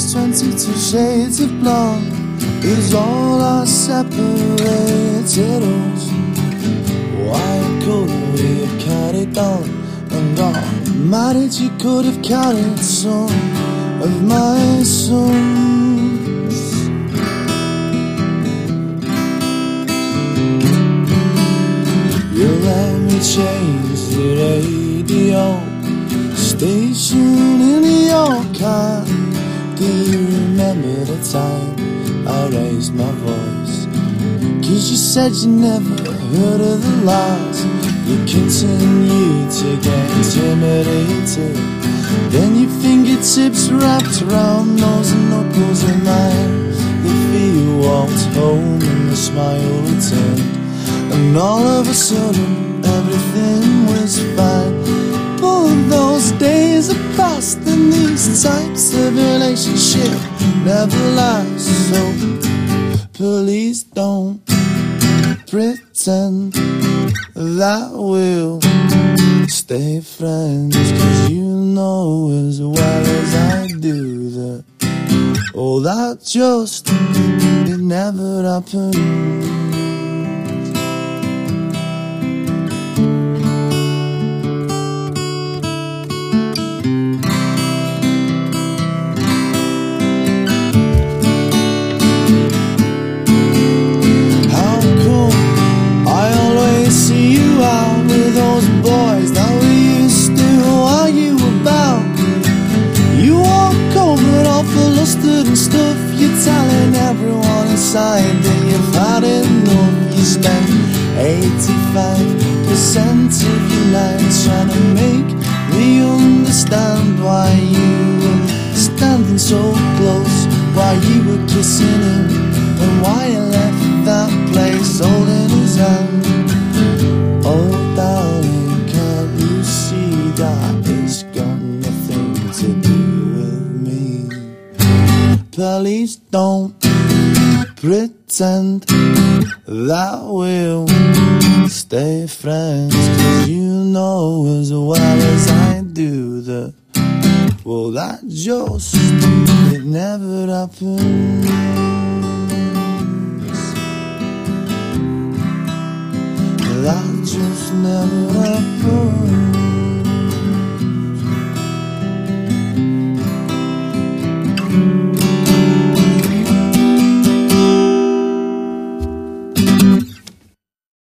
eyes, 22 shades of blonde, is all our separated us. Why couldn't we have carried on? And almighty, you could have carried some of my sons. You let me change the radio station in your car. Do you remember the time I raised my voice? 'Cause you said you never heard of the lies. You continued to get intimidated. Then your fingertips wrapped around those knuckles of mine. The fear walked home and the smile returned. And all of a sudden everything was fine. But those days are past and these types of relationship never last. So please don't pretend that we'll stay friends. 'Cause you know as well as I do that all that just it never happened. Those boys that we used to argue about. You walk over all flustered and stuff. You're telling everyone inside that you've had enough. You spend 85% of your night trying to make me understand why you were standing so close, why you were kissing him, and why you left that place holding his hand. Oh darling, can't you see that it's got nothing to do with me? Please don't pretend that we'll stay friends. 'Cause you know as well as I do that, well that just, it never happened. That just never happened.